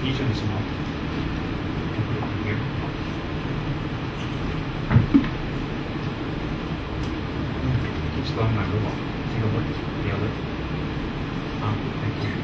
each of this month. Here. Keep slowing my move on. Take a look. The other. Thank you.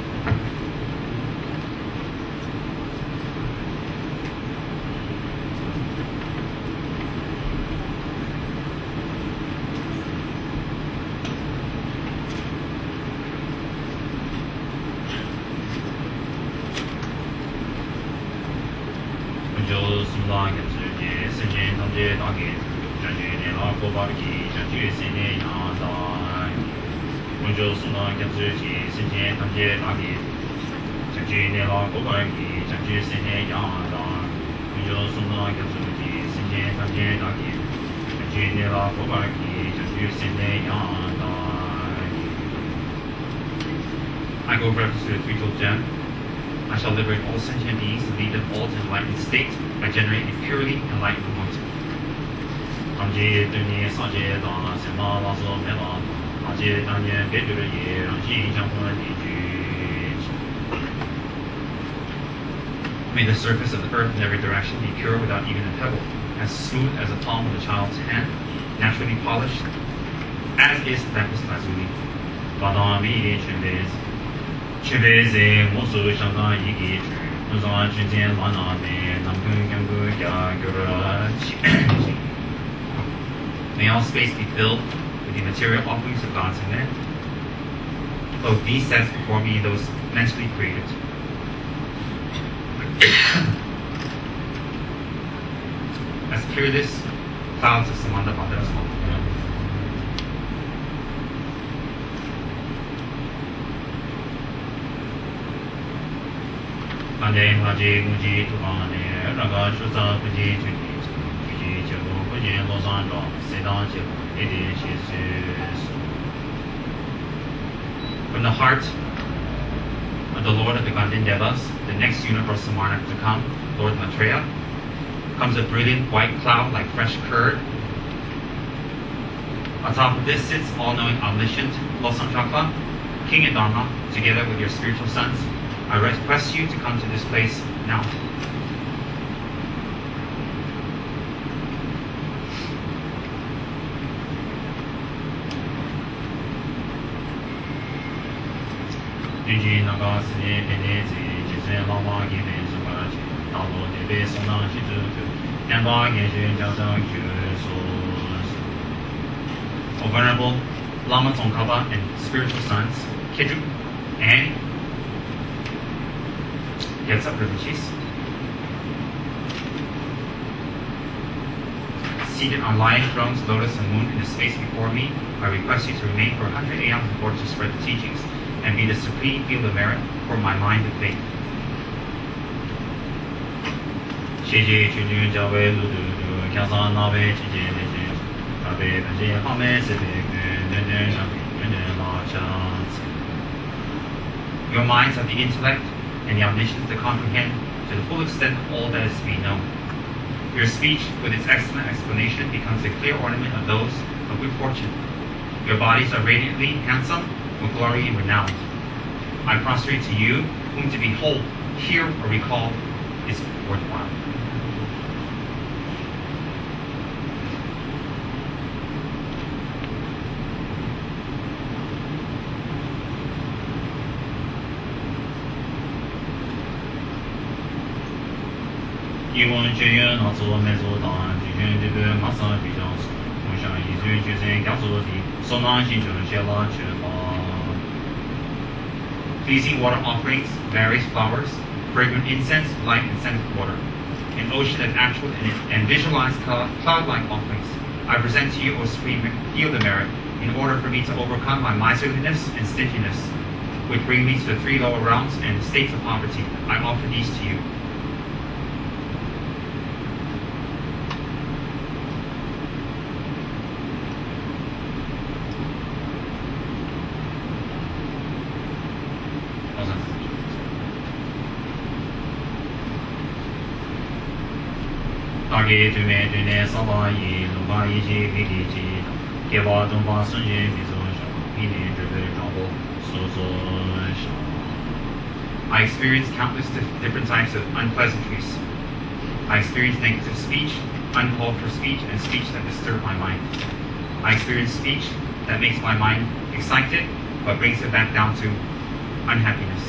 I go reference to the threefold gem. I shall liberate all sentient beings and lead them all to enlightened state by generating a purely enlightened momentum. May the surface of the earth in every direction be pure without even a pebble, as smooth as the palm of a child's hand, naturally polished, as is Lapis Lazuli. May all space be filled with the material offerings of gods and men, both these sets before me and those mentally created. As peerless clouds of Samanta Bhadra's home. From the heart of the Lord of the Gandhindevas, the next universal monarch to come, Lord Maitreya, comes a brilliant white cloud like fresh curd. On top of this sits all-knowing omniscient Losam Chakra, King and Dharma, together with your spiritual sons. I request you to come to this place now. O Venerable Lama Tsongkhapa and spiritual sons, Kedru and Gyatso Rinpoches, seated on lion thrones, lotus and moon in the space before me, I request you to remain for 100 aeons in order to spread the teachings and be the supreme field of merit for my mind of faith. Your minds have the intellect and the omniscience to comprehend to the full extent all that is to be known. Your speech, with its excellent explanation, becomes a clear ornament of those of good fortune. Your bodies are radiantly handsome, with glory and renown. I prostrate to you, whom to behold, hear, or recall is worthwhile. Pleasing water offerings, various flowers, fragrant incense, light and scented water, an ocean of actual and visualized cloud-like offerings. I present to you, O Supreme Field of Merit, in order for me to overcome my miserliness and stinginess, which bring me to the three lower realms and states of poverty. I offer these to you. I experience countless different types of unpleasantries. I experience negative speech, uncalled for speech, and speech that disturbs my mind. I experience speech that makes my mind excited, but brings it back down to unhappiness.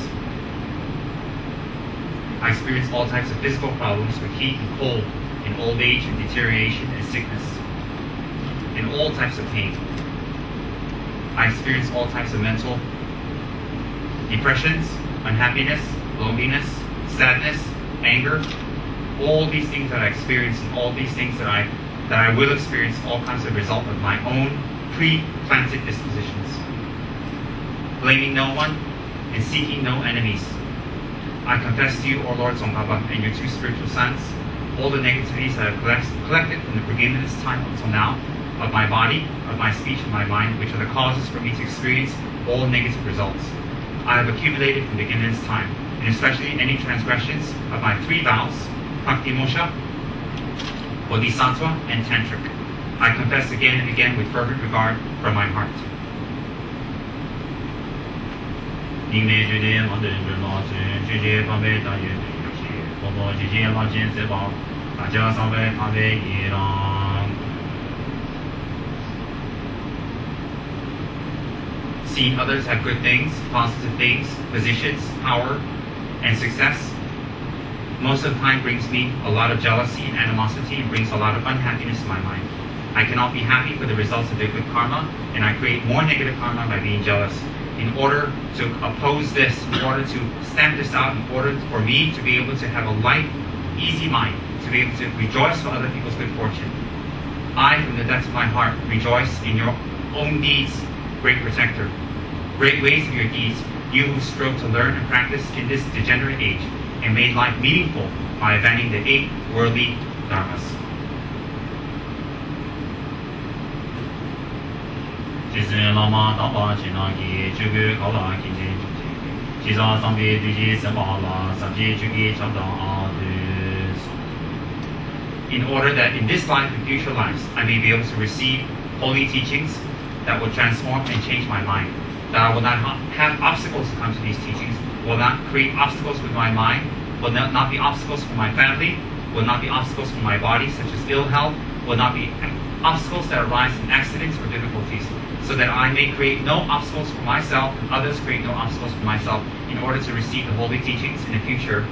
I experience all types of physical problems with heat and cold, in old age and deterioration and sickness, and all types of pain. I experience all types of mental depressions, unhappiness, loneliness, sadness, anger, all these things that I experience, and all these things that I will experience, all kinds of result of my own pre-planted dispositions. Blaming no one and seeking no enemies. I confess to you, O Lord Tsongkhapa, and your two spiritual sons, all the negativities that I've collected from the beginning of this time until now, of my body, of my speech, and my mind, which are the causes for me to experience all negative results. I have accumulated from the beginning of this time, and especially any transgressions of my three vows, Bhakti-mosha, Bodhisattva, and Tantric. I confess again and again with fervent regard from my heart. Seeing others have good things, positive things, positions, power, and success, most of the time brings me a lot of jealousy and animosity and brings a lot of unhappiness in my mind. I cannot be happy for the results of their good karma, and I create more negative karma by being jealous. In order to oppose this, in order to stamp this out, in order for me to be able to have a light, easy mind, to be able to rejoice for other people's good fortune, I, from the depths of my heart, rejoice in your own deeds, great protector. Great ways of your deeds, you who strove to learn and practice in this degenerate age, and made life meaningful by abandoning the 8 worldly dharmas. In order that in this life and future lives, I may be able to receive holy teachings that will transform and change my mind, that I will not have obstacles to come to these teachings, will not create obstacles with my mind, will not be obstacles for my family, will not be obstacles for my body, such as ill health, will not be obstacles that arise in accidents or difficulties, so that I may create no obstacles for myself and others create no obstacles for myself in order to receive the holy teachings in the future.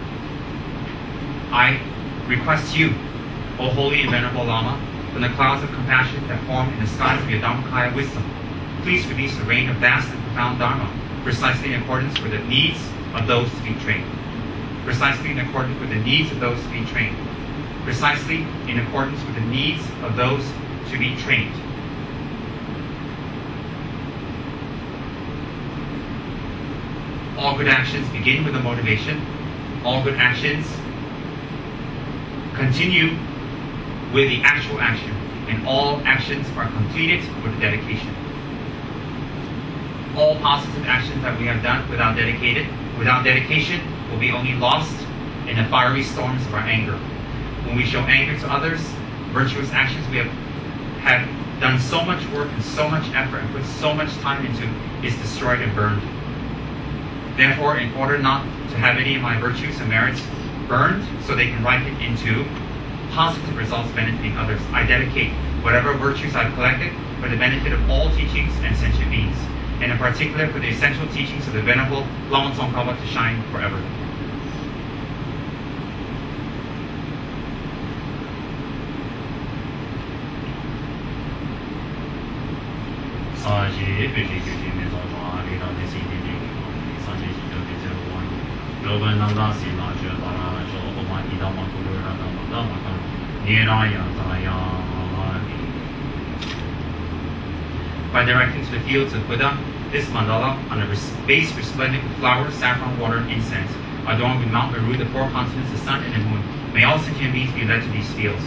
I request you, O holy and venerable Lama, from the clouds of compassion that form in the skies of your Dhammakaya wisdom, please release the rain of vast and profound Dharma, precisely in accordance with the needs of those to be trained. Precisely in accordance with the needs of those to be trained. Precisely in accordance with the needs of those to be trained. All good actions begin with a motivation. All good actions continue with the actual action, and all actions are completed with a dedication. All positive actions that we have done without dedication will be only lost in the fiery storms of our anger. When we show anger to others, virtuous actions we have done so much work and so much effort and put so much time into is destroyed and burned. Therefore, in order not to have any of my virtues and merits burned so they can ripen into positive results benefiting others, I dedicate whatever virtues I've collected for the benefit of all teachings and sentient beings, and in particular for the essential teachings of the Venerable Lama Tsongkhapa to shine forever. By directing to the fields of Buddha, this mandala, on a base resplendent with flowers, saffron water, and incense, adorned with Mount Meru, the 4 continents, the sun, and the moon, may all sentient beings be led to these fields.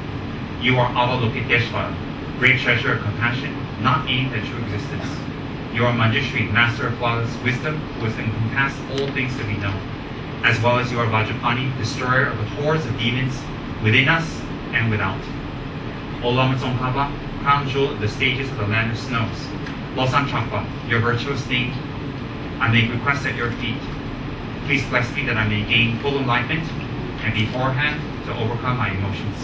You are Avalokiteshvara, great treasure of compassion, not aimed at true existence. You are Manjushri, master of flawless wisdom, who has encompassed all things to be known, as well as you are Vajrapani, destroyer of the hordes of demons within us and without. O Lama Tsongkhapa, crown jewel of the stages of the land of snows, Losam Chakpa, your virtuous name, I make requests at your feet. Please bless me that I may gain full enlightenment and beforehand to overcome my emotions.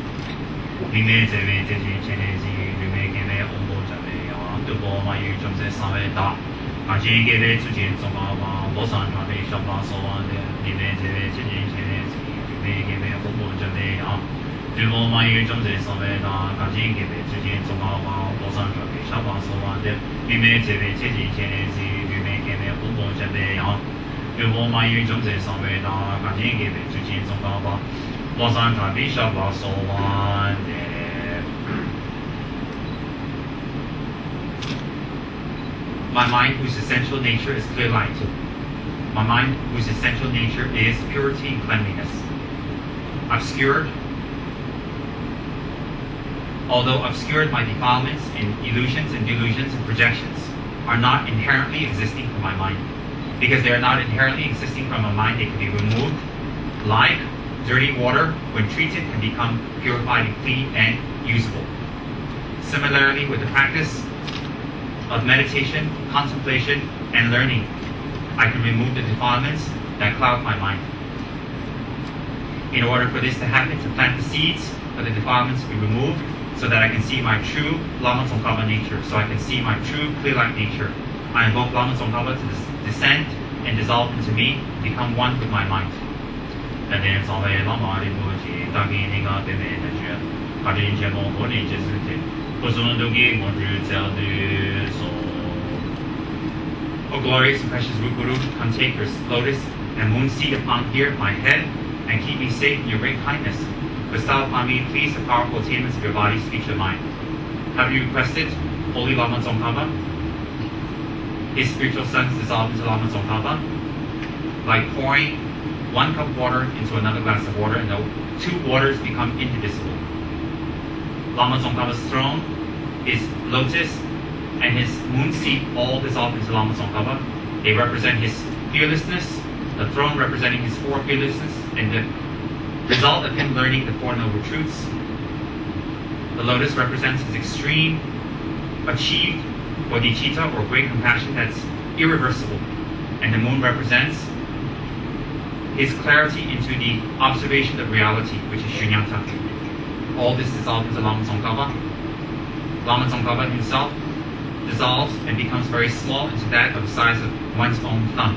My mind, whose essential nature is clear light. My mind, whose essential nature is purity and cleanliness. Although obscured, my defilements and illusions and delusions and projections are not inherently existing from my mind. Because they are not inherently existing from my mind, they can be removed. Like dirty water, when treated, can become purified and clean and usable. Similarly, with the practice of meditation, contemplation, and learning, I can remove the defilements that cloud my mind. In order for this to happen, to plant the seeds of the defilements to be removed, so that I can see my true Lama Tsongkhapa nature, so I can see my true clear light nature. I invoke Lama Tsongkhapa to descend and dissolve into me, become one with my mind. O glorious and precious Root Guru, come take your lotus and moon seat upon here my head, and keep me safe in your great kindness. Bestow upon me, please, the powerful attainments of your body, speech, and mind. Have you requested Holy Lama Tsongkhapa? His spiritual sons dissolve into Lama Tsongkhapa, like pouring 1 cup of water into another glass of water, and the 2 waters become indivisible. Lama Tsongkhapa's throne, his lotus, and his moon seat all dissolve into Lama Tsongkhapa. They represent his fearlessness, the throne representing his 4 fearlessness, and the result of him learning the 4 noble truths. The lotus represents his extreme, achieved bodhicitta, or great compassion that's irreversible. And the moon represents his clarity into the observation of reality, which is shunyata. All this dissolves into Lama Tsongkhapa. Lama Tsongkhapa himself dissolves and becomes very small into that of the size of one's own thumb.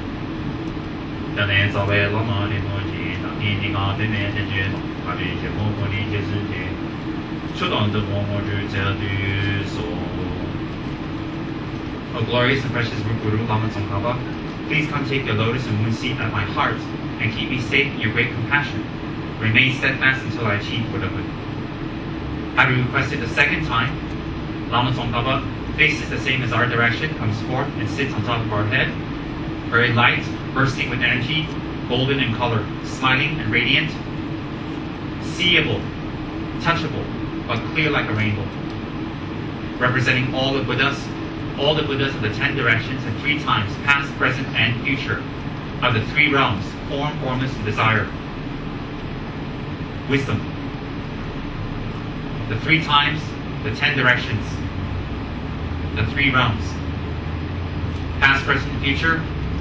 O glorious and precious Root Guru Lama Tsongkhapa, please come take your lotus and moon seat at my heart and keep me safe in your great compassion. Remain steadfast until I achieve Buddhahood. Having requested the 2nd time, Lama Tsongkhapa faces the same as our direction, comes forth and sits on top of our head, very light, bursting with energy, golden in color, smiling and radiant, seeable, touchable, but clear like a rainbow, representing all the Buddhas of the 10 directions and 3 times, past, present, and future, of the 3 realms, form, formless, and desire. Wisdom. The 3 times, the 10 directions, the 3 realms, past, present, and future,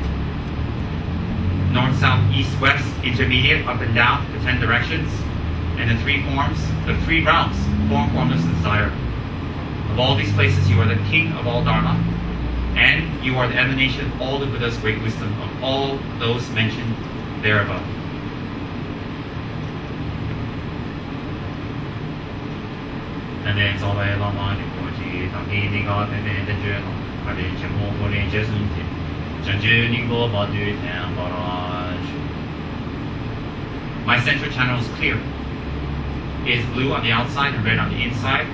north, south, east, west, intermediate, up and down, the 10 directions, and the 3 forms, the 3 realms, form, formless, and desire. Of all these places, you are the king of all Dharma, and you are the emanation of all the Buddha's great wisdom, of all those mentioned there above. My central channel is clear. It is blue on the outside and red on the inside.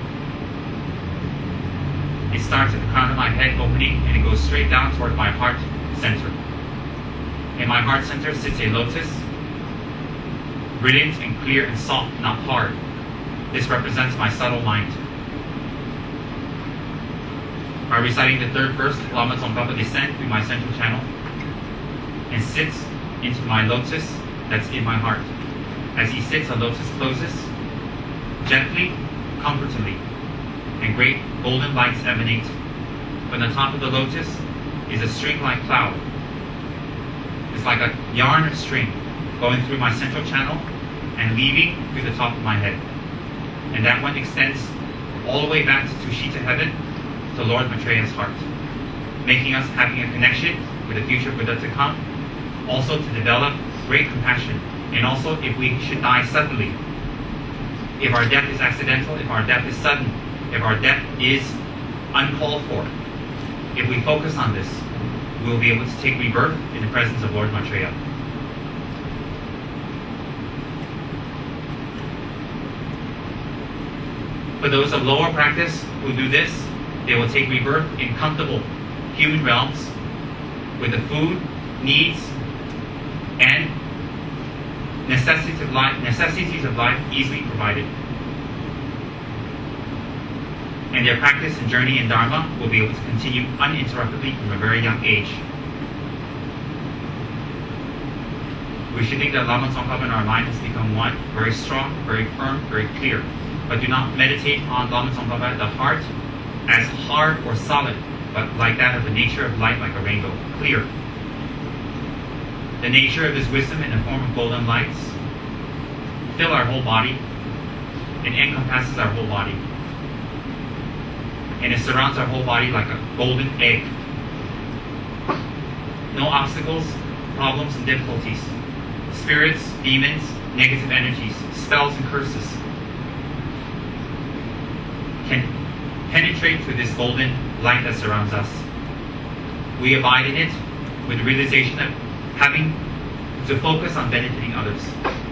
It starts at the crown of my head opening and it goes straight down toward my heart center. In my heart center sits a lotus, brilliant and clear and soft, not hard. This represents my subtle mind. by reciting the third verse, Lama Tsongkhapa descends through my central channel and sits into my lotus that's in my heart. As he sits, the lotus closes gently, comfortably, and great golden lights emanate. From the top of the lotus is a string-like cloud. It's like a yarn of string going through my central channel and leaving through the top of my head. And that one extends all the way back to Tushita heaven, to Lord Maitreya's heart, making us having a connection with the future Buddha to come, also to develop great compassion. And also, if we should die suddenly, if our death is accidental, if our death is sudden, if our death is uncalled for, if we focus on this, we will be able to take rebirth in the presence of Lord Maitreya. For those of lower practice who do this, they will take rebirth in comfortable human realms with the food, needs, and necessities of life easily provided. And their practice and journey in Dharma will be able to continue uninterruptedly from a very young age. We should think that Lama Tsongkhapa in our mind has become one, very strong, very firm, very clear. But do not meditate on Lama Tsongkhapa, the heart, as hard or solid, but like that of the nature of light, like a rainbow, clear. The nature of his wisdom in the form of golden lights fill our whole body and encompasses our whole body. And it surrounds our whole body like a golden egg. No obstacles, problems, and difficulties. Spirits, demons, negative energies, spells, and curses can penetrate through this golden light that surrounds us. We abide in it with the realization of having to focus on benefiting others.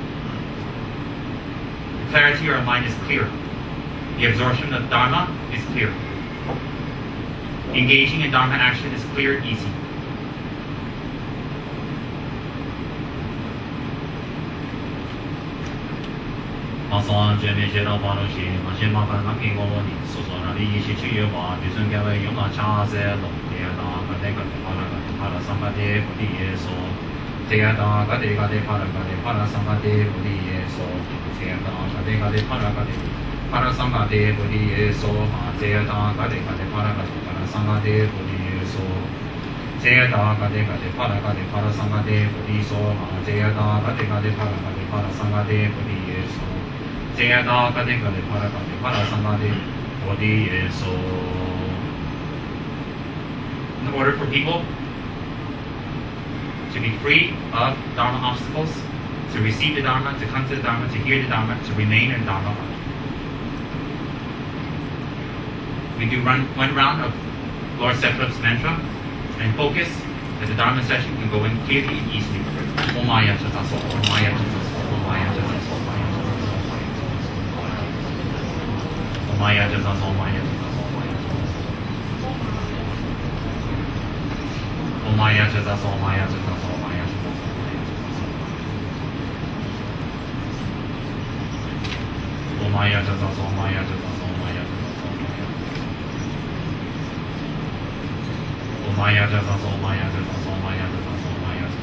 The clarity of our mind is clear. The absorption of Dharma is clear. Engaging in Dharma action is clear and easy. In order for people to be free of Dharma obstacles, to receive the Dharma, to come to the Dharma, to hear the Dharma, to remain in Dharma, we do one round of Lord Setrap's mantra and focus that the Dharma session can go in clearly and easily. Omaya Chataso, Omaya Chataso, Omaya Chataso, Omaya Chataso, Omaya Chataso, Omaya Chataso, Omaya Chataso, Omaya Chataso, Omaya Chataso, Omaya Chataso, Omaya Chataso, Omaya Chataso, Omaya Chataso, Omaya Chataso.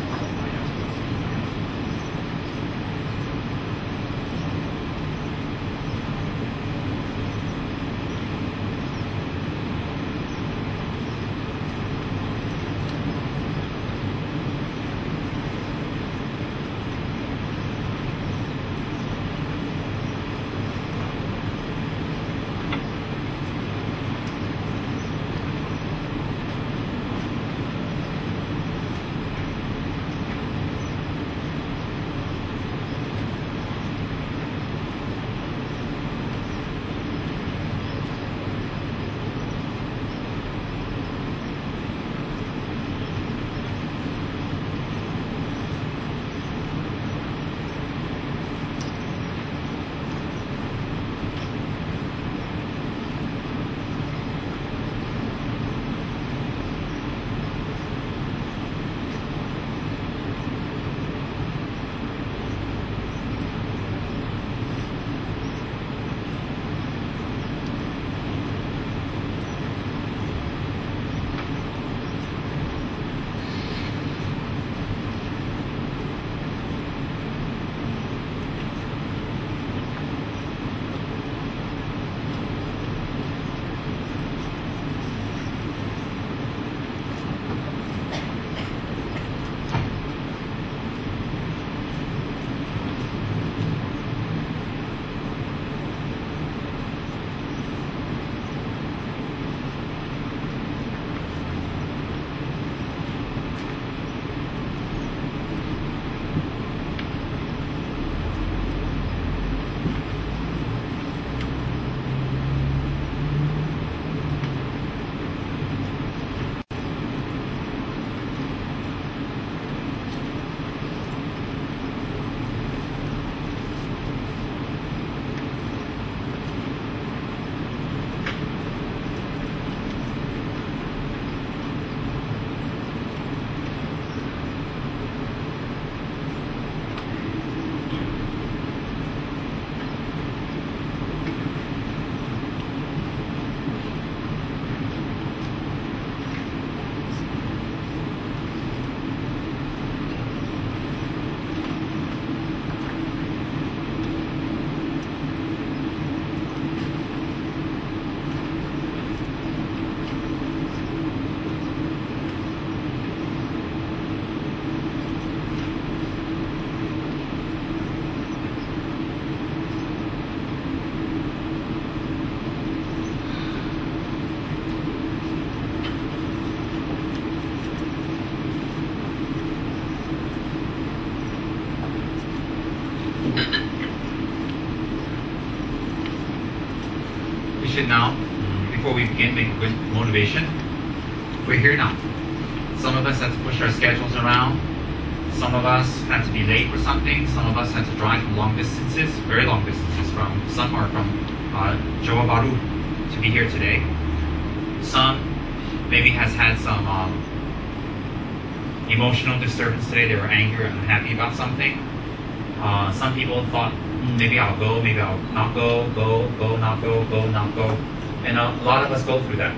should now, before we begin, make a good motivation. We're here now. Some of us had to push our schedules around. Some of us had to be late for something. Some of us had to drive from long distances, very long distances, some are from Johor Bahru to be here today. Some maybe has had some emotional disturbance today. They were angry or unhappy about something. Some people thought, maybe I'll go, maybe I'll not go, not go, not go. And a lot of us go through that.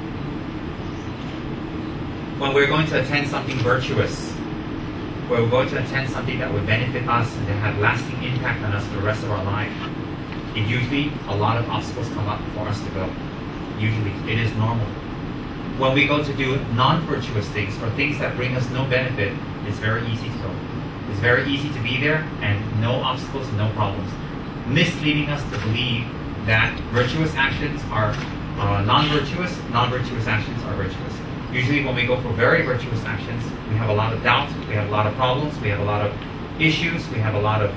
When we're going to attend something virtuous, where we're going to attend something that would benefit us and that have lasting impact on us for the rest of our life, it usually, a lot of obstacles come up for us to go. Usually, it is normal. When we go to do non-virtuous things or things that bring us no benefit, it's very easy to go. It's very easy to be there and no obstacles and no problems, misleading us to believe that virtuous actions are non-virtuous, non-virtuous actions are virtuous. Usually when we go for very virtuous actions, we have a lot of doubt, we have a lot of problems, we have a lot of issues, we have a lot of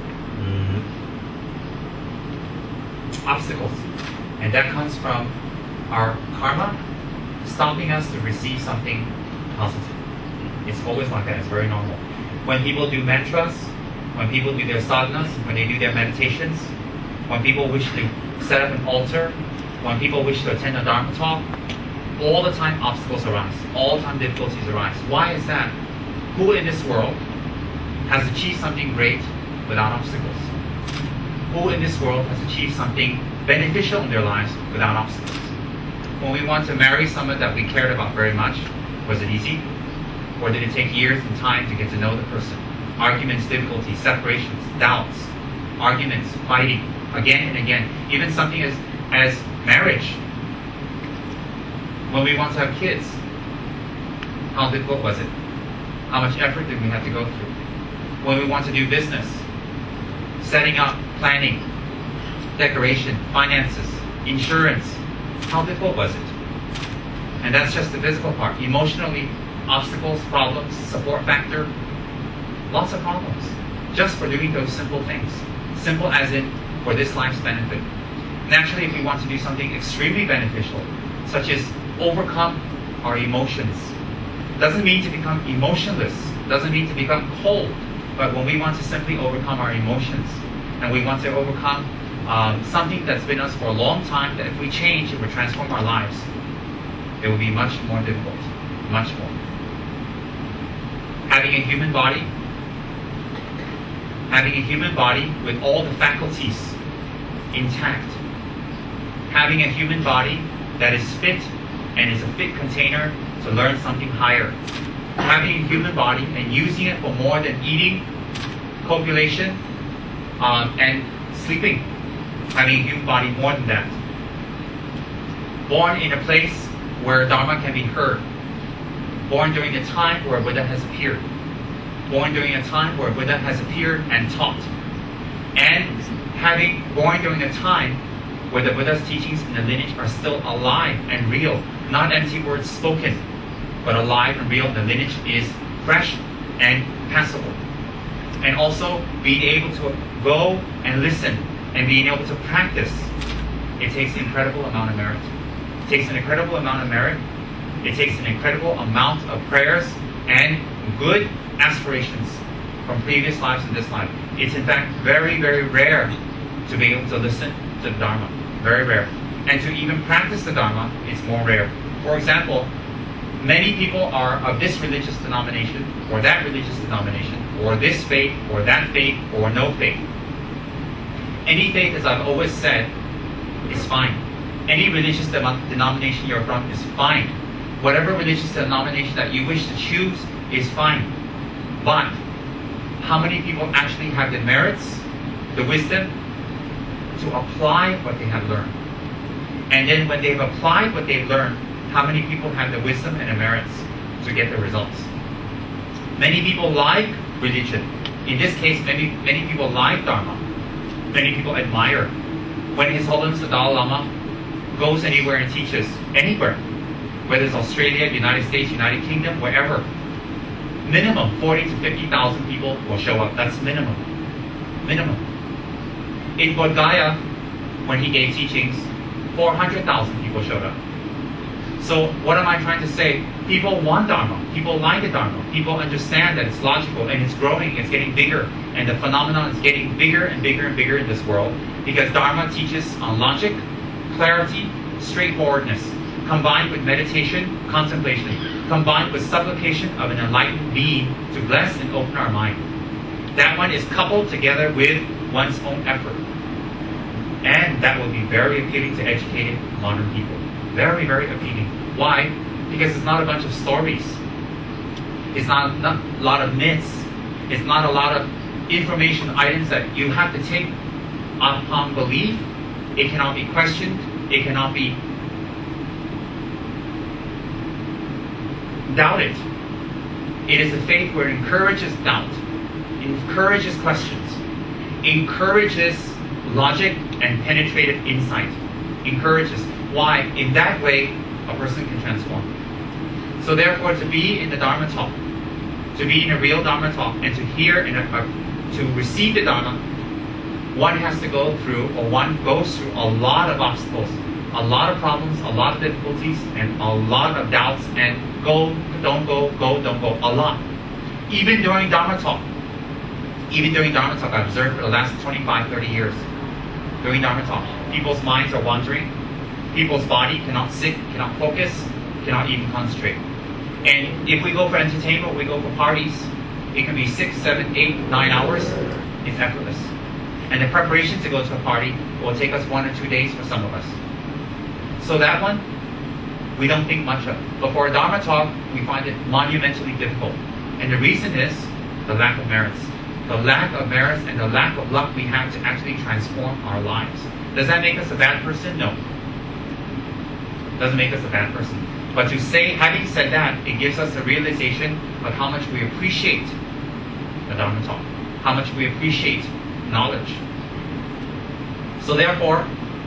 obstacles. And that comes from our karma stopping us to receive something positive. It's always like that, it's very normal. When people do mantras, when people do their sadhanas, when they do their meditations, when people wish to set up an altar, when people wish to attend a Dharma talk, all the time obstacles arise, all the time difficulties arise. Why is that? Who in this world has achieved something great without obstacles? Who in this world has achieved something beneficial in their lives without obstacles? When we want to marry someone that we cared about very much, was it easy? Or did it take years and time to get to know the person? Arguments, difficulties, separations, doubts, arguments, fighting, again and again. Even something as marriage. When we want to have kids, how difficult was it? How much effort did we have to go through? When we want to do business, setting up, planning, decoration, finances, insurance, how difficult was it? And that's just the physical part. Emotionally, obstacles, problems, support factor, lots of problems. Just for doing those simple things. Simple as in for this life's benefit. Naturally, if we want to do something extremely beneficial, such as overcome our emotions, doesn't mean to become emotionless, doesn't mean to become cold, but when we want to simply overcome our emotions, and we want to overcome something that's been us for a long time, that if we change, if we transform our lives, it will be much more difficult, much more. Having a human body with all the faculties intact, having a human body that is fit and is a fit container to learn something higher, having a human body and using it for more than eating, copulation, and sleeping, having a human body more than that. Born in a place where Dharma can be heard, born during a time where Buddha has appeared, born during a time where Buddha has appeared and taught, and having born during a time where the Buddha's teachings and the lineage are still alive and real, not empty words spoken, but alive and real. The lineage is fresh and passable. And also being able to go and listen and being able to practice, it takes an incredible amount of merit. It takes an incredible amount of merit. It takes an incredible amount of prayers and good aspirations from previous lives and this life. It's in fact very, very rare to be able to listen to the Dharma. Very rare. And to even practice the Dharma, it's more rare. For example, many people are of this religious denomination, or that religious denomination, or this faith, or that faith, or no faith. Any faith, as I've always said, is fine. Any religious denomination you're from is fine. Whatever religious denomination that you wish to choose is fine. But how many people actually have the merits, the wisdom, to apply what they have learned? And then when they've applied what they've learned, how many people have the wisdom and the merits to get the results? Many people like religion. In this case, many people like Dharma. Many people admire. When His Holiness the Dalai Lama goes anywhere and teaches, anywhere, whether it's Australia, United States, United Kingdom, wherever, minimum 40 to 50,000 people will show up. That's minimum. Minimum. In Bodh Gaya, when he gave teachings, 400,000 people showed up. So what am I trying to say? People want Dharma. People like the Dharma. People understand that it's logical and it's growing, it's getting bigger. And the phenomenon is getting bigger and bigger and bigger in this world because Dharma teaches on logic, clarity, straightforwardness, combined with meditation, contemplation, combined with supplication of an enlightened being to bless and open our mind. That one is coupled together with one's own effort. And that will be very appealing to educated modern people. Very, very appealing. Why? Because it's not a bunch of stories. It's not a lot of myths. It's not a lot of information items that you have to take upon belief. It cannot be questioned. It cannot be doubted. It is a faith where it encourages doubt, encourages questions, encourages logic and penetrative insight. Encourages. Why? In that way, a person can transform. So therefore, to be in the Dharma talk, to be in a real Dharma talk, and to hear and to receive the Dharma, one has to go through, or one goes through a lot of obstacles, a lot of problems, a lot of difficulties, and a lot of doubts, and go, don't go, don't go, a lot. Even during Dharma talk, I've observed for the last 25, 30 years, during Dharma talk, people's minds are wandering, people's body cannot sit, cannot focus, cannot even concentrate. And if we go for entertainment, we go for parties, it can be 6, 7, 8, 9 hours, it's effortless. And the preparation to go to a party will take us 1 or 2 days for some of us. So that one, we don't think much of. But for a Dharma talk, we find it monumentally difficult. And the reason is the lack of merits. The lack of merits and the lack of luck we have to actually transform our lives. Does that make us a bad person? No. Doesn't make us a bad person. But to say, having said that, it gives us a realization of how much we appreciate the Dharma talk, how much we appreciate knowledge. So therefore,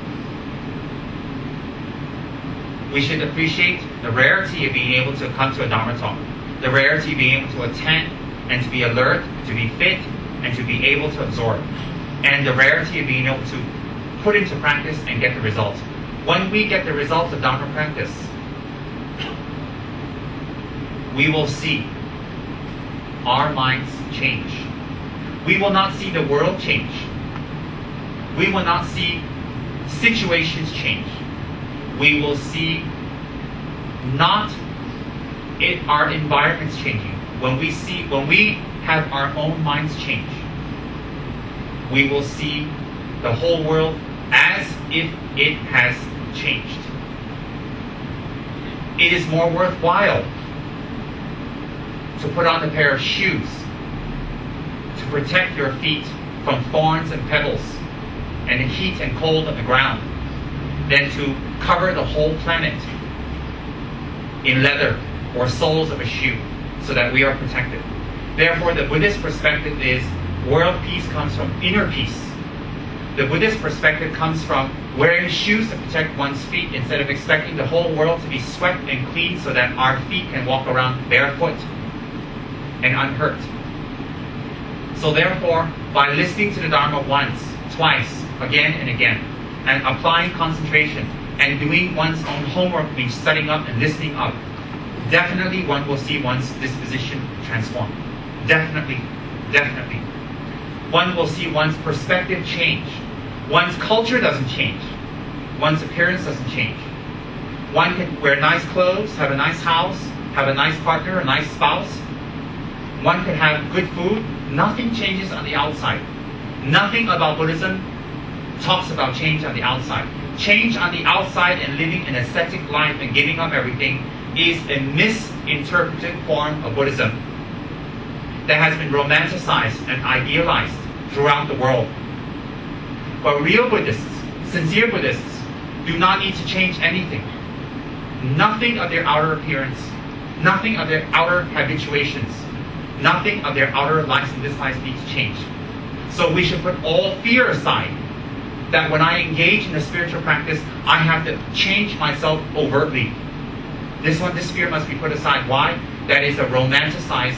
we should appreciate the rarity of being able to come to a Dharma talk, the rarity of being able to attend and to be alert, to be fit, and to be able to absorb, and the rarity of being able to put into practice and get the results. When we get the results of Dharma practice, we will see our minds change. We will not see the world change. We will not see situations change. We will see not our environments changing. When we have our own minds change, we will see the whole world as if it has changed. It is more worthwhile to put on a pair of shoes to protect your feet from thorns and pebbles and the heat and cold of the ground than to cover the whole planet in leather or soles of a shoe so that we are protected. Therefore, the Buddhist perspective is world peace comes from inner peace. The Buddhist perspective comes from wearing shoes to protect one's feet instead of expecting the whole world to be swept and clean so that our feet can walk around barefoot and unhurt. So therefore, by listening to the Dharma once, twice, again and again, and applying concentration and doing one's own homework, means studying up and listening up, definitely one will see one's disposition transform. Definitely, definitely. One will see one's perspective change. One's culture doesn't change. One's appearance doesn't change. One can wear nice clothes, have a nice house, have a nice partner, a nice spouse. One can have good food. Nothing changes on the outside. Nothing about Buddhism talks about change on the outside. Change on the outside and living an ascetic life and giving up everything is a misinterpreted form of Buddhism that has been romanticized and idealized throughout the world. But real Buddhists, sincere Buddhists, do not need to change anything. Nothing of their outer appearance, nothing of their outer habituations, nothing of their outer likes and dislikes needs to change. So we should put all fear aside that when I engage in a spiritual practice, I have to change myself overtly. This fear must be put aside. Why? That is a romanticized,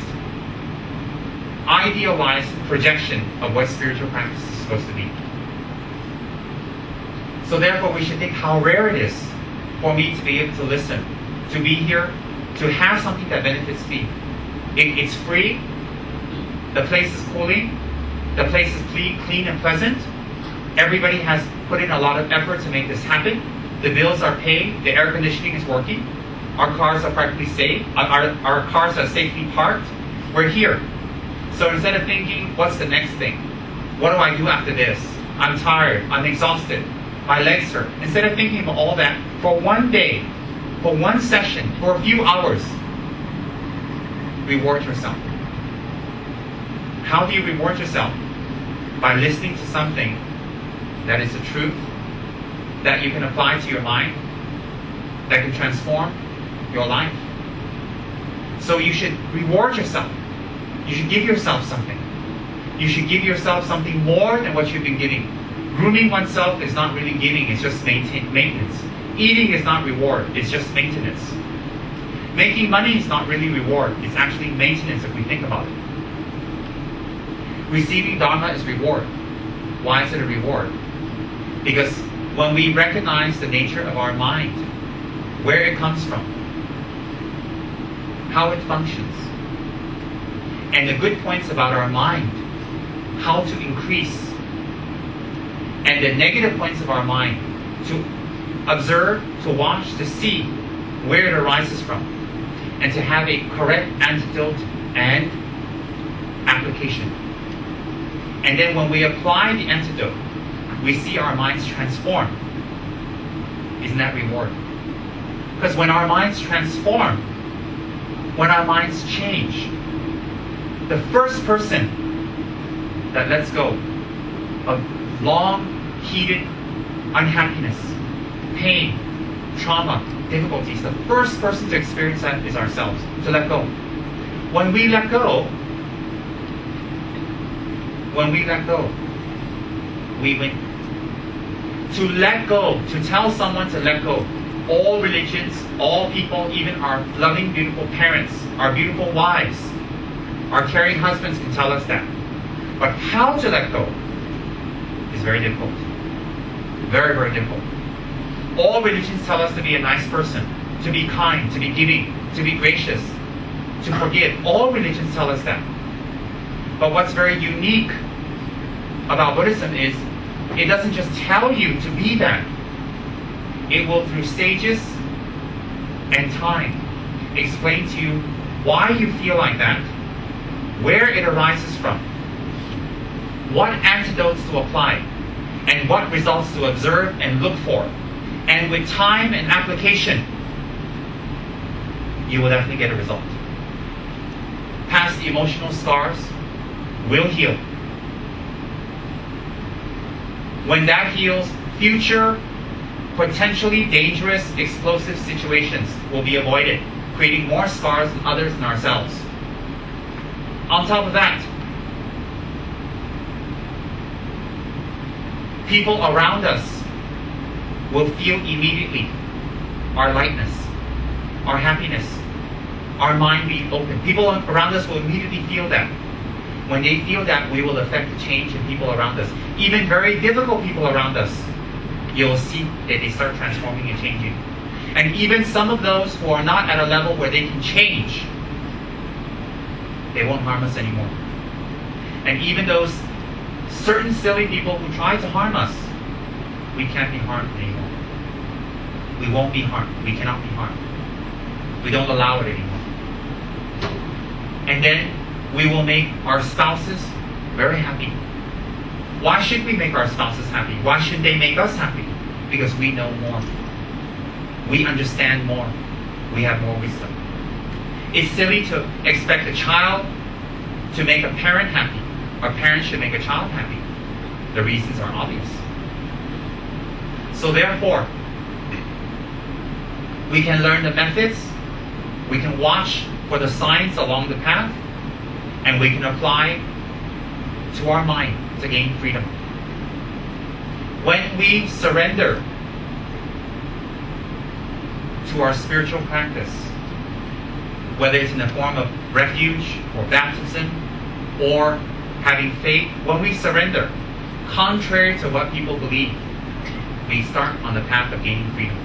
idealized projection of what spiritual practice is supposed to be. So therefore, we should think how rare it is for me to be able to listen, to be here, to have something that benefits me. It's free. The place is cooling. The place is clean and pleasant. Everybody has put in a lot of effort to make this happen. The bills are paid. The air conditioning is working. Our cars are practically safe. Our cars are safely parked. We're here. So instead of thinking, what's the next thing? What do I do after this? I'm tired. I'm exhausted. My legs hurt. Instead of thinking about all that, for one day, for one session, for a few hours, reward yourself. How do you reward yourself? By listening to something that is the truth, that you can apply to your mind, that can transform your life. So you should reward yourself. You should give yourself something. You should give yourself something more than what you've been giving. Grooming oneself is not really giving, it's just maintenance. Eating is not reward, it's just maintenance. Making money is not really reward, it's actually maintenance if we think about it. Receiving Dharma is reward. Why is it a reward? Because when we recognize the nature of our mind, where it comes from, how it functions, and the good points about our mind, how to increase, and the negative points of our mind, to observe, to watch, to see where it arises from, and to have a correct antidote and application. And then when we apply the antidote, we see our minds transform. Isn't that reward? Because when our minds transform, when our minds change, the first person that lets go of long, heated unhappiness, pain, trauma, difficulties, the first person to experience that is ourselves, to let go. When we let go, we win. To let go, to tell someone to let go, all religions, all people, even our loving, beautiful parents, our beautiful wives, our caring husbands can tell us that. But how to let go is very difficult. Very, very difficult. All religions tell us to be a nice person, to be kind, to be giving, to be gracious, to forgive. All religions tell us that. But what's very unique about Buddhism is it doesn't just tell you to be that. It will, through stages and time, explain to you why you feel like that, where it arises from, what antidotes to apply, and what results to observe and look for. And with time and application, you will definitely get a result. Past emotional scars will heal. When that heals, future potentially dangerous, explosive situations will be avoided, creating more scars in others and ourselves. On top of that, people around us will feel immediately our lightness, our happiness, our mind being open. People around us will immediately feel that. When they feel that, we will affect the change in people around us. Even very difficult people around us, you'll see that they start transforming and changing. And even some of those who are not at a level where they can change, they won't harm us anymore. And even those certain silly people who try to harm us, we can't be harmed anymore. We won't be harmed. We cannot be harmed. We don't allow it anymore. And then we will make our spouses very happy. Why should we make our spouses happy? Why should they make us happy? Because we know more. We understand more. We have more wisdom. It's silly to expect a child to make a parent happy. A parent should make a child happy. The reasons are obvious. So therefore, we can learn the methods, we can watch for the signs along the path, and we can apply to our mind to gain freedom. When we surrender to our spiritual practice, whether it's in the form of refuge or baptism or having faith, when we surrender, contrary to what people believe, we start on the path of gaining freedom.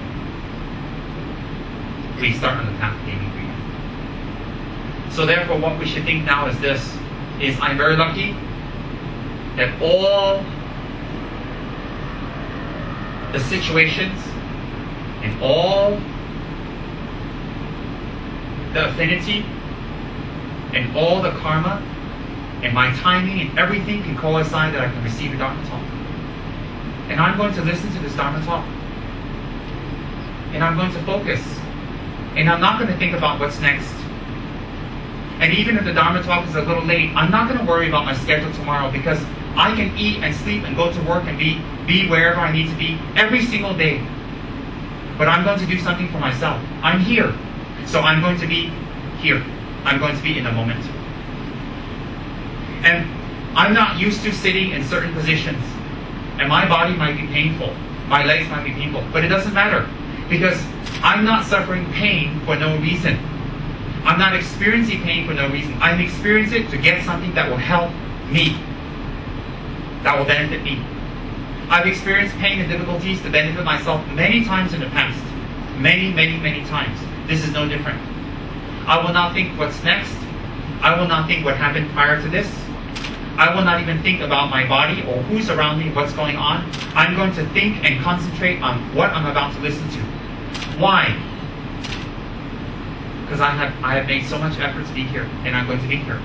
We start on the path of gaining freedom. So therefore, what we should think now is this, is I'm very lucky that all the situations and all the affinity and all the karma and my timing and everything can coincide that I can receive a Dharma talk. And I'm going to listen to this Dharma talk. And I'm going to focus. And I'm not going to think about what's next. And even if the Dharma talk is a little late, I'm not going to worry about my schedule tomorrow, because I can eat and sleep and go to work and be wherever I need to be every single day. But I'm going to do something for myself. I'm here. So I'm going to be here. I'm going to be in the moment. And I'm not used to sitting in certain positions. And my body might be painful. My legs might be painful. But it doesn't matter, because I'm not suffering pain for no reason. I'm not experiencing pain for no reason. I'm experiencing it to get something that will help me, that will benefit me. I've experienced pain and difficulties to benefit myself many times in the past. Many, many, many times. This is no different. I will not think what's next. I will not think what happened prior to this. I will not even think about my body or who's around me, what's going on. I'm going to think and concentrate on what I'm about to listen to. Why? Because I have made so much effort to be here, and I'm going to be here.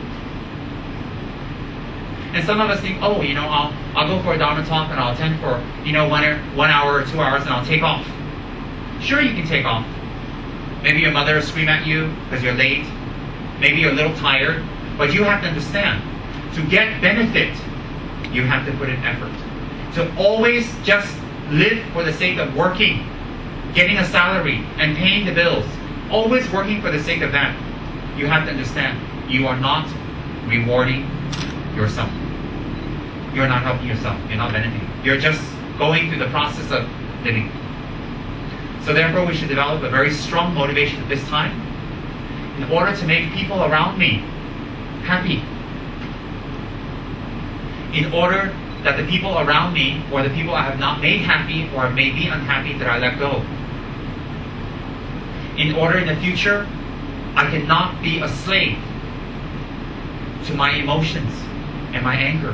And some of us think, oh, I'll go for a Dharma talk and I'll attend for 1 hour or 2 hours and I'll take off. Sure, you can take off. Maybe your mother will scream at you because you're late. Maybe you're a little tired. But you have to understand, to get benefit, you have to put in effort. To always just live for the sake of working, getting a salary, and paying the bills, always working for the sake of that, you have to understand, you are not rewarding yourself. You're not helping yourself. You're not benefiting. You're just going through the process of living. So therefore, we should develop a very strong motivation at this time in order to make people around me happy. In order that the people around me, or the people I have not made happy or have made me unhappy, that I let go. In order in the future, I cannot be a slave to my emotions and my anger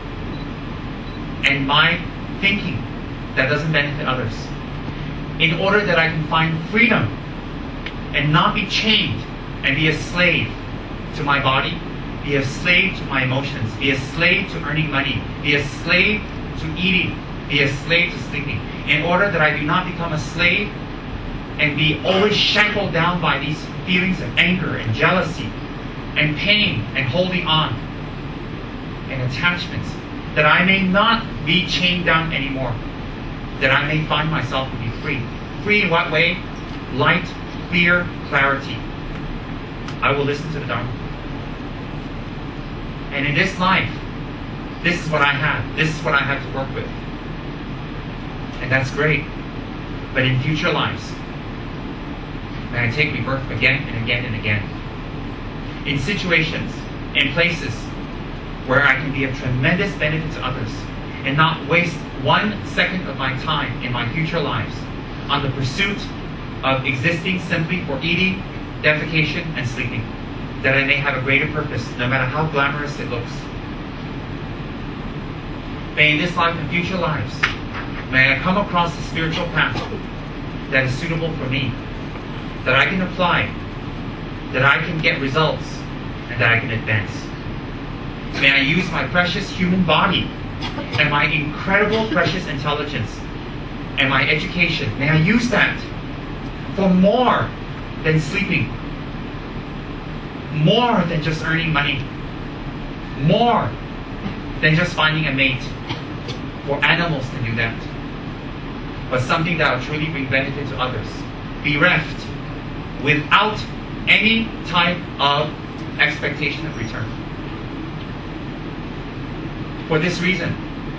and my thinking that doesn't benefit others. In order that I can find freedom and not be chained and be a slave to my body, be a slave to my emotions, be a slave to earning money, be a slave to eating, be a slave to sleeping. In order that I do not become a slave and be always shackled down by these feelings of anger and jealousy and pain and holding on and attachments, that I may not be chained down anymore, that I may find myself to be free. Free in what way? Light, clear, clarity. I will listen to the Dharma. And in this life, this is what I have. This is what I have to work with. And that's great. But in future lives, may I take rebirth again and again and again. In situations, in places where I can be of tremendous benefit to others and not waste 1 second of my time in my future lives on the pursuit of existing simply for eating, defecation, and sleeping, that I may have a greater purpose, no matter how glamorous it looks. May in this life and future lives, may I come across a spiritual path that is suitable for me, that I can apply, that I can get results, and that I can advance. May I use my precious human body and my incredible precious intelligence and my education, may I use that for more than sleeping, more than just earning money, more than just finding a mate. For animals to do that, but something that will truly bring benefit to others, bereft, without any type of expectation of return. For this reason,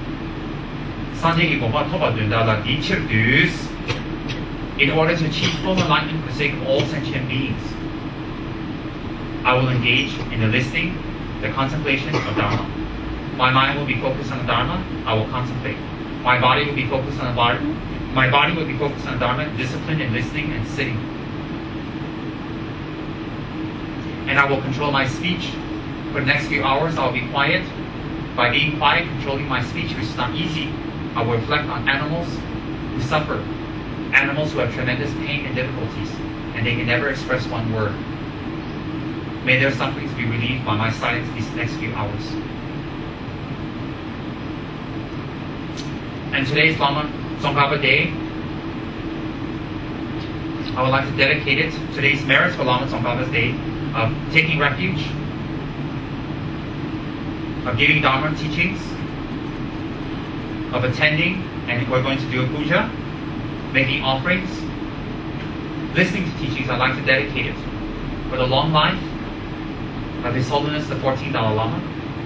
in order to achieve full enlightenment for the sake of all sentient beings, I will engage in the listening, the contemplation of Dharma. My mind will be focused on the Dharma. I will contemplate. My body will be focused on the My body will be focused on Dharma, discipline in listening and sitting. And I will control my speech. For the next few hours, I'll be quiet. By being quiet, controlling my speech, which is not easy, I will reflect on animals who suffer, animals who have tremendous pain and difficulties, and they can never express one word. May their sufferings be relieved by my silence these next few hours. And today's Lama Tsongkhapa Day, I would like to dedicate it, today's merits for Lama Tsongkhapa's Day, of taking refuge, of giving Dharma teachings, of attending, and we're going to do a puja, making offerings, listening to teachings. I'd like to dedicate it for the long life of His Holiness the 14th Dalai Lama,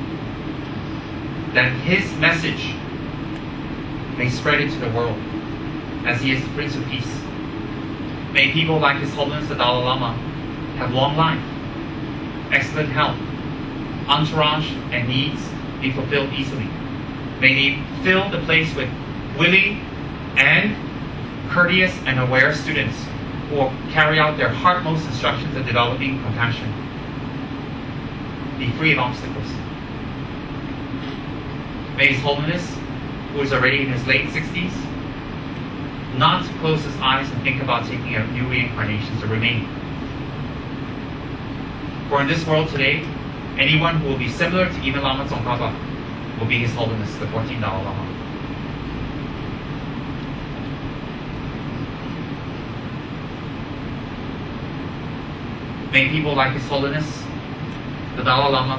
that his message may spread into the world as he is the Prince of Peace. May people like His Holiness the Dalai Lama have long life, excellent health, entourage and needs be fulfilled easily. May they fill the place with willing and courteous and aware students who will carry out their heartmost instructions of developing compassion. Be free of obstacles. May His Holiness, who is already in his late 60s, not close his eyes and think about taking a new reincarnation to remain. For in this world today, anyone who will be similar to even Lama Tsongkhapa will be His Holiness the 14th Dalai Lama. May people like His Holiness the Dalai Lama.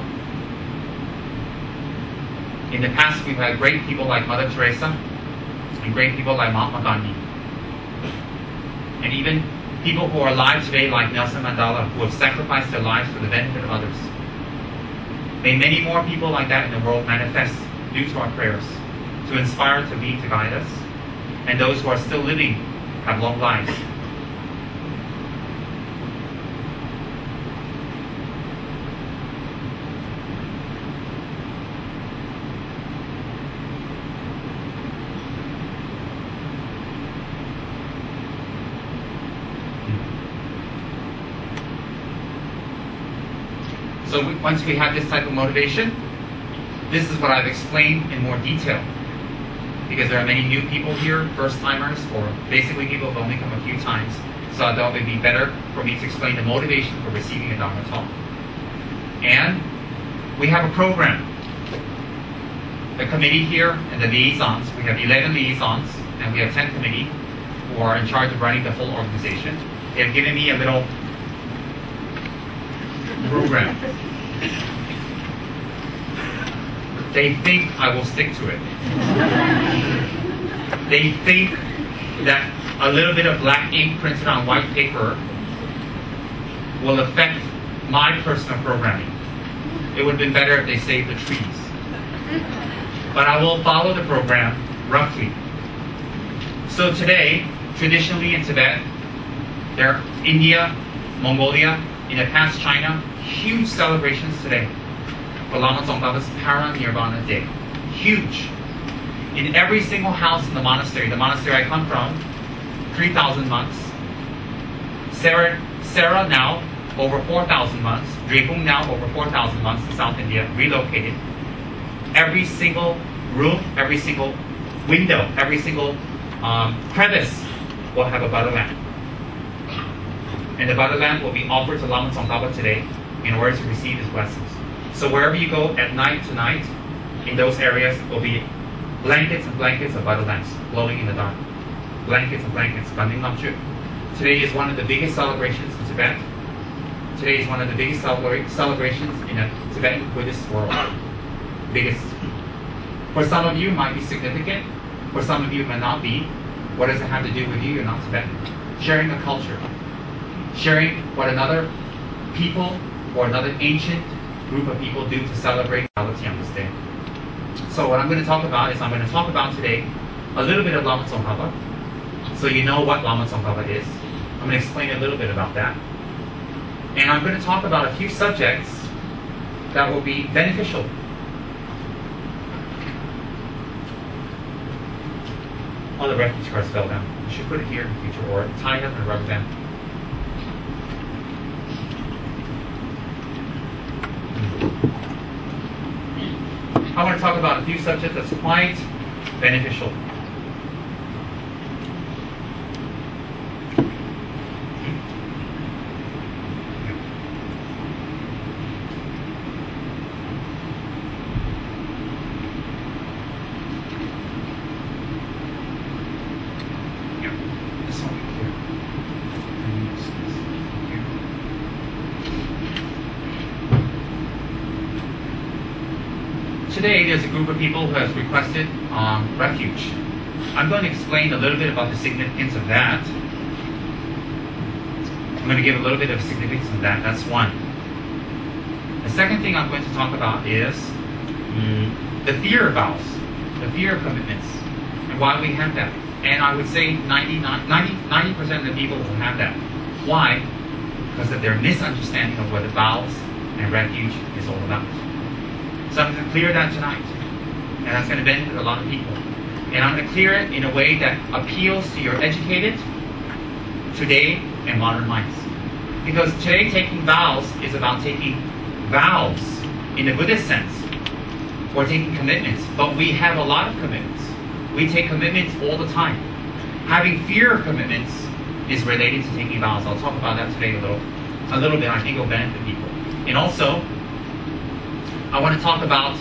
In the past, we've had great people like Mother Teresa and great people like Mahatma Gandhi. And even people who are alive today like Nelson Mandela, who have sacrificed their lives for the benefit of others. May many more people like that in the world manifest due to our prayers, to inspire, to lead, to guide us. And those who are still living have long lives. So once we have this type of motivation, this is what I've explained in more detail. Because there are many new people here, first-timers, or basically people who have only come a few times. So I thought it would be better for me to explain the motivation for receiving a Dharma talk. And we have a program. The committee here and the liaisons, we have 11 liaisons, and we have 10 committee who are in charge of running the whole organization. They have given me a little program. They think I will stick to it. They think that a little bit of black ink printed on white paper will affect my personal programming. It would have been better if they saved the trees. But I will follow the program roughly. So today, traditionally in Tibet, there are India, Mongolia, in the past China, huge celebrations today for Lama Tsongkhapa's Paranirvana Day. Huge. In every single house in the monastery I come from, 3,000 monks. Sera now, over 4,000 monks. Drepung now, over 4,000 monks in South India, relocated. Every single room, every single window, every single crevice will have a butter lamp. And the butter lamp will be offered to Lama Tsongkhapa today in order to receive his blessings. So wherever you go at night tonight, in those areas will be blankets and blankets of butter lamps glowing in the dark. Blankets and blankets. Today is one of the biggest celebrations in Tibet. Today is one of the biggest celebrations in the Tibetan Buddhist world. Biggest. For some of you, it might be significant. For some of you, it may not be. What does it have to do with you? You're not Tibetan. Sharing a culture. Sharing what another people or another ancient group of people do to celebrate reality on this day. So what I'm going to talk about is I'm going to talk about today a little bit of Lama Tsongkhapa, so you know what Lama Tsongkhapa is. I'm going to explain a little bit about that. And I'm going to talk about a few subjects that will be beneficial. all the refuge cards fell down. You should put it here in the future or tie it up in a rubber band. I want to talk about a few subjects that's quite beneficial. Today, there's a group of people who has requested refuge. I'm going to explain a little bit about the significance of that. I'm going to give a little bit of significance of that. That's one. The second thing I'm going to talk about is the fear of vows, the fear of commitments, and why we have that. And I would say 90% of the people will have that. Why? Because of their misunderstanding of what the vows and refuge is all about. So I'm going to clear that tonight, and that's going to benefit a lot of people. And I'm going to clear it in a way that appeals to your educated, today, and modern minds. Because today taking vows is about taking vows in the Buddhist sense, or taking commitments. But we have a lot of commitments. We take commitments all the time. Having fear of commitments is related to taking vows. I'll talk about that today a little bit. I think it will benefit people. And also, I want to talk about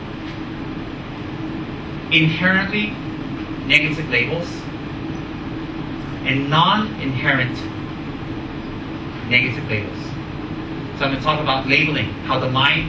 inherently negative labels and non-inherent negative labels. So I'm going to talk about labeling, how the mind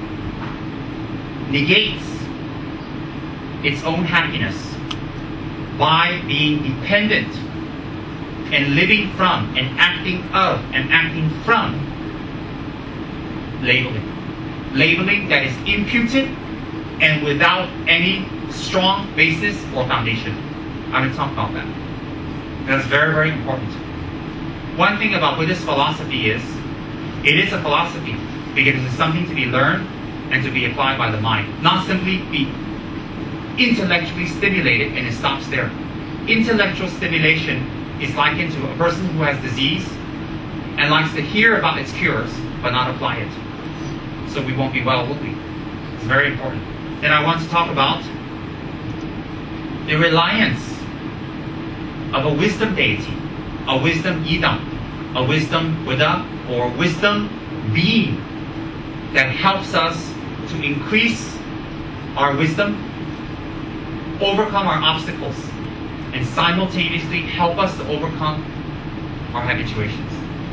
negates its own happiness by being dependent and living from and acting of and acting from labeling. Labeling that is imputed and without any strong basis or foundation. I'm going to talk about that. That's very, very important. One thing about Buddhist philosophy is, it is a philosophy because it's something to be learned and to be applied by the mind. Not simply be intellectually stimulated and it stops there. Intellectual stimulation is likened to a person who has disease and likes to hear about its cures but not apply it. So we won't be well, will we? It's very important. Then I want to talk about the reliance of a wisdom deity, a wisdom yidam, a wisdom Buddha, or wisdom being that helps us to increase our wisdom, overcome our obstacles, and simultaneously help us to overcome our habituations.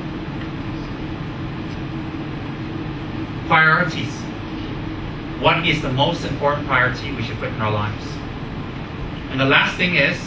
Priorities. What is the most important priority we should put in our lives? And the last thing is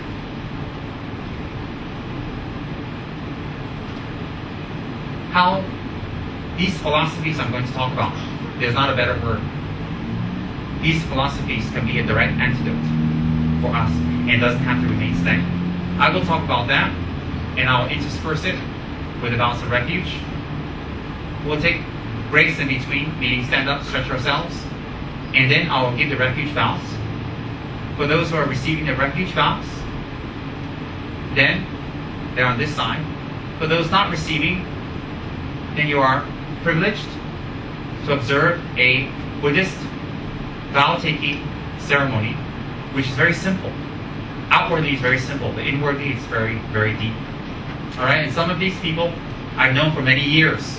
how these philosophies I'm going to talk about, there's not a better word. These philosophies can be a direct antidote for us and it doesn't have to remain stagnant. I will talk about that and I'll intersperse it with the vows of refuge. We'll take breaks in between, meaning stand up, stretch ourselves, and then I will give the refuge vows. For those who are receiving the refuge vows, then they're on this side. For those not receiving, then you are privileged to observe a Buddhist vow-taking ceremony, which is very simple. Outwardly, it's very simple, but inwardly, it's very, very deep. All right, and some of these people I've known for many years,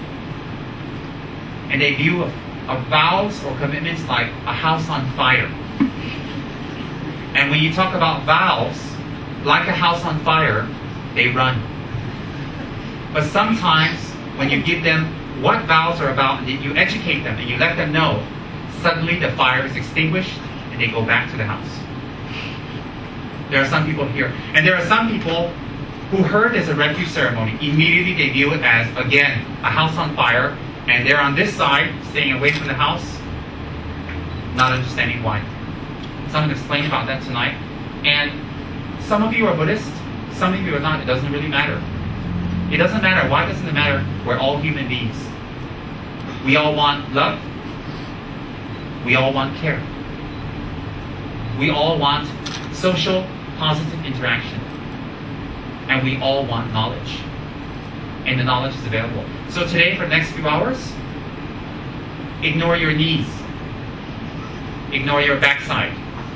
and they view of vows or commitments like a house on fire. And when you talk about vows, like a house on fire, they run. But sometimes, when you give them what vows are about, and you educate them and you let them know, suddenly the fire is extinguished and they go back to the house. There are some people here. And there are some people who heard there's a refuge ceremony. Immediately they view it as, again, a house on fire, and they're on this side, staying away from the house, not understanding why. So I'm going to explain about that tonight. And some of you are Buddhist, some of you are not. It doesn't really matter. It doesn't matter. Why doesn't it matter? We're all human beings. We all want love. We all want care. We all want social positive interaction. And we all want knowledge. And the knowledge is available. So today, for the next few hours, ignore your knees. Ignore your backside.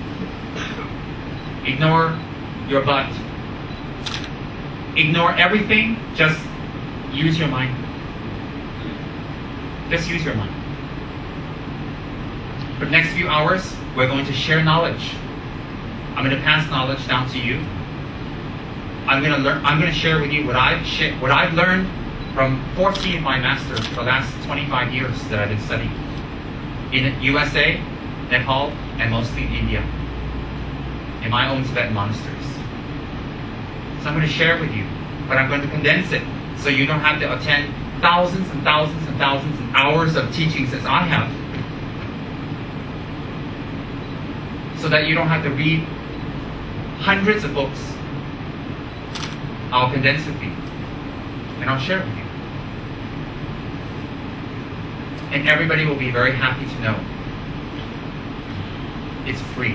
Ignore your butt. Ignore everything. Just use your mind. Just use your mind. For the next few hours, we're going to share knowledge. I'm going to pass knowledge down to you. I'm going to share with you what I've learned from 14 of my masters for the last 25 years that I've been studying in USA, Nepal, and mostly in India, in my own Tibetan monasteries. So I'm going to share it with you, but I'm going to condense it so you don't have to attend thousands and thousands and thousands of hours of teachings as I have, so that you don't have to read hundreds of books. I'll condense it with you, and I'll share it with you. And everybody will be very happy to know it's free.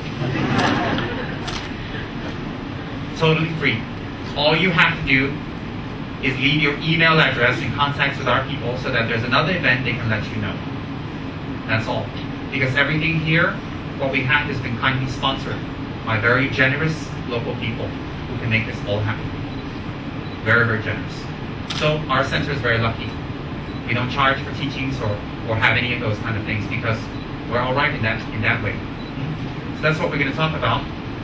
Totally free. All you have to do is leave your email address and contacts with our people so that there's another event they can let you know. That's all. Because everything here, what we have has been kindly sponsored by very generous local people who can make this all happen. Very, very generous. So our center is very lucky. We don't charge for teachings or have any of those kind of things because we're all right in that way. So that's what we're going to talk about.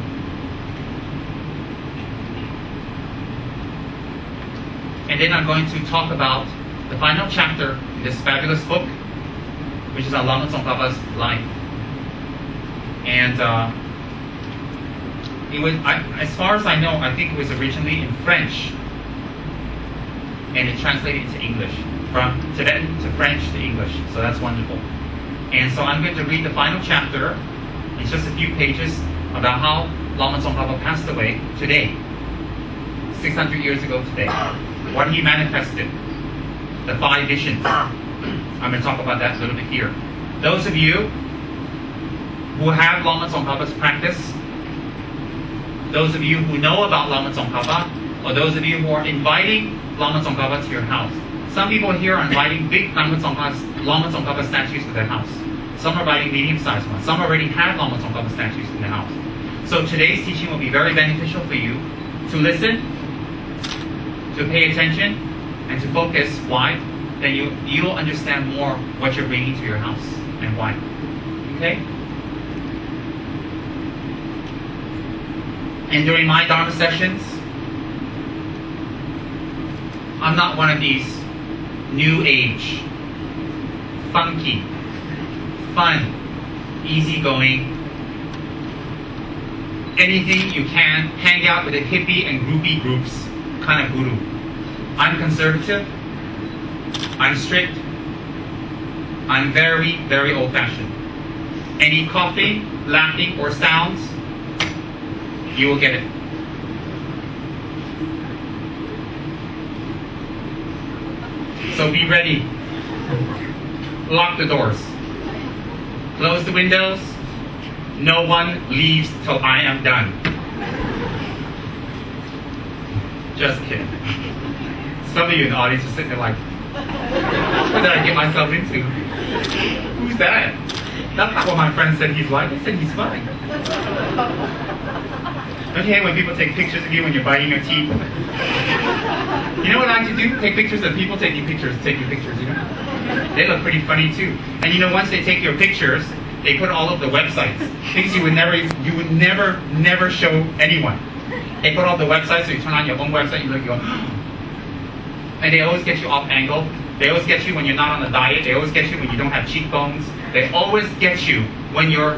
And then I'm going to talk about the final chapter in this fabulous book, which is on Lama Tsongkhapa's life. And it was, as far as I know, I think it was originally in French, and it translated into English, from Tibetan to French to English. So that's wonderful. And so I'm going to read the final chapter. It's just a few pages about how Lama Tsongkhapa passed away today, 600 years ago today. What he manifested, the 5 visions. I'm going to talk about that a little bit here. Those of you who have Lama Tsongkhapa's practice, those of you who know about Lama Tsongkhapa, or those of you who are inviting Lama Tsongkhapa to your house. Some people here are inviting big Lama Tsongkhapa statues to their house. Some are inviting medium-sized ones. Some already have Lama Tsongkhapa statues in their house. So today's teaching will be very beneficial for you to listen, to pay attention, and to focus. Why? Then you'll understand more what you're bringing to your house and why. Okay? And during my Dharma sessions, I'm not one of these new age, funky, fun, easygoing, anything you can, hang out with the hippie and groupie groups kind of guru. I'm conservative, I'm strict, I'm very, very old-fashioned. Any coughing, laughing, or sounds, you will get it. So be ready. Lock the doors. Close the windows. No one leaves till I am done. Just kidding. Some of you in the audience are sitting there like, what did I get myself into? Who's that? That's not what my friend said he's like. They said he's fine. Don't you hate when people take pictures of you when you're biting your teeth? You know what I like to do? Take pictures of people taking pictures, you know? They look pretty funny too. And you know, once they take your pictures, they put all of the websites. Things you would never show anyone. They put all the websites, so you turn on your own website, you look, you go, and they always get you off angle. They always get you when you're not on a diet. They always get you when you don't have cheekbones. They always get you when your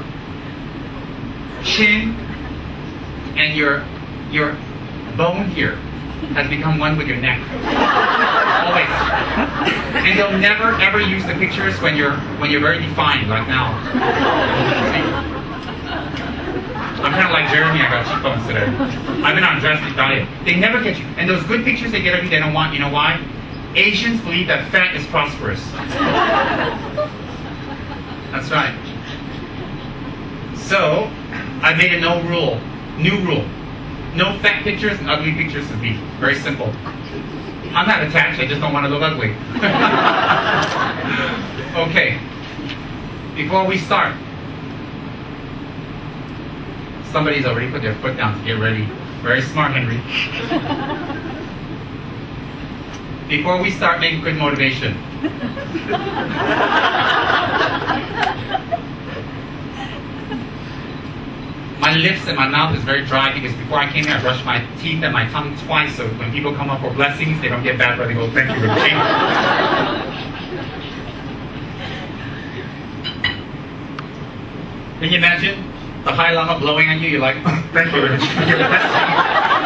chin and your bone here has become one with your neck. Always. And they'll never ever use the pictures when you're very defined, like now. I'm kind of like Jeremy, I got cheekbones today. I've been on a drastic diet. They never get you. And those good pictures they get of you, they don't want. You know why? Asians believe that fat is prosperous. That's right. So, I made a no rule. New rule. No fat pictures and ugly pictures of me. Very simple. I'm not attached, I just don't want to look ugly. Okay. Before we start, somebody's already put their foot down to get ready. Very smart, Henry. Before we start, make a quick motivation. My lips and my mouth is very dry because before I came here, I brushed my teeth and my tongue twice, so when people come up for blessings, they don't get bad breath. They go, thank you, Rinpoche. Can you imagine the High Lama blowing on you? You're like, thank you, Rinpoche, for your blessing.